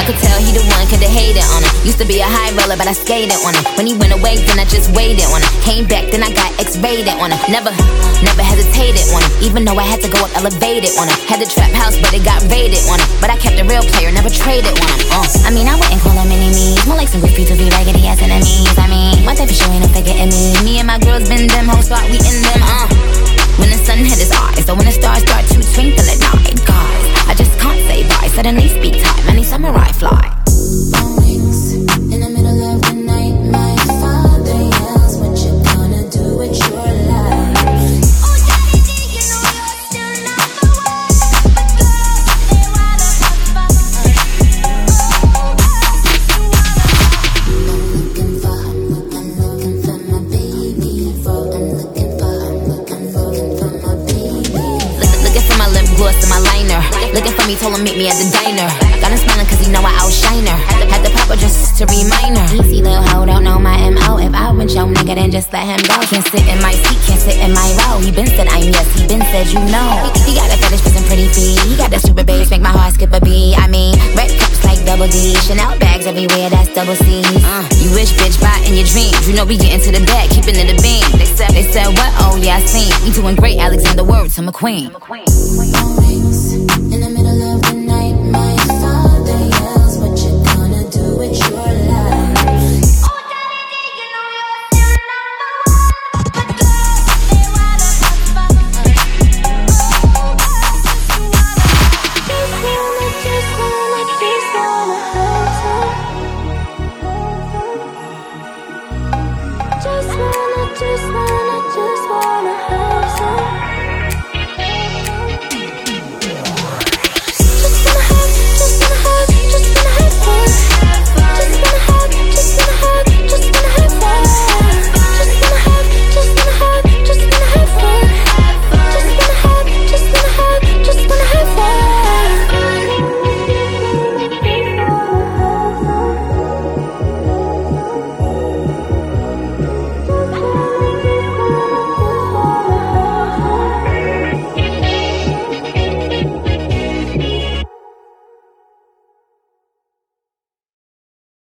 I could tell he the one, coulda hated on him. Used to be a high roller, but I skated on him. When he went away, then I just waited on him. Came back, then I got X-rated on him. Never hesitated on him. Even though I had to go up elevated on him. Had the trap house, but it got raided on him. But I kept a real player, never traded on him. I mean, I wouldn't call them enemies. More like some graffiti to be raggedy ass enemies. I mean, one type of show ain't no forgetting me. Me and my girls been them hoes, thought we in them. When the sun hit his eyes, so when the stars start to twinkle at night, guys, I just can't say bye. Suddenly speak time, many samurai fly. Mornings, in the middle of the night, my father yells, what you gonna do with your life? Oh, Daddy G, you know you're still number one, but girls, they rather have fun. I'm looking for my baby. I'm looking for my baby. Looking for my lip gloss and my liner. Looking for me, told him meet me at the diner. Got him smiling cause he know I outshine her. Had to pop her just to remind her. Easy little hoe, don't know my M.O. If I want your nigga, then just let him go. Can't sit in my seat, can't sit in my row. He been said I'm yes, he been said you know. He got a fetish for some pretty feet. He got that super bass, make my heart skip a beat. I mean, red cups like double D. Chanel bags everywhere, that's double C's. You wish, bitch, buy in your dreams. You know we get into the bag, keeping it a beam. They said what? Oh yeah, I seen. We doing great, Alexander Word to McQueen.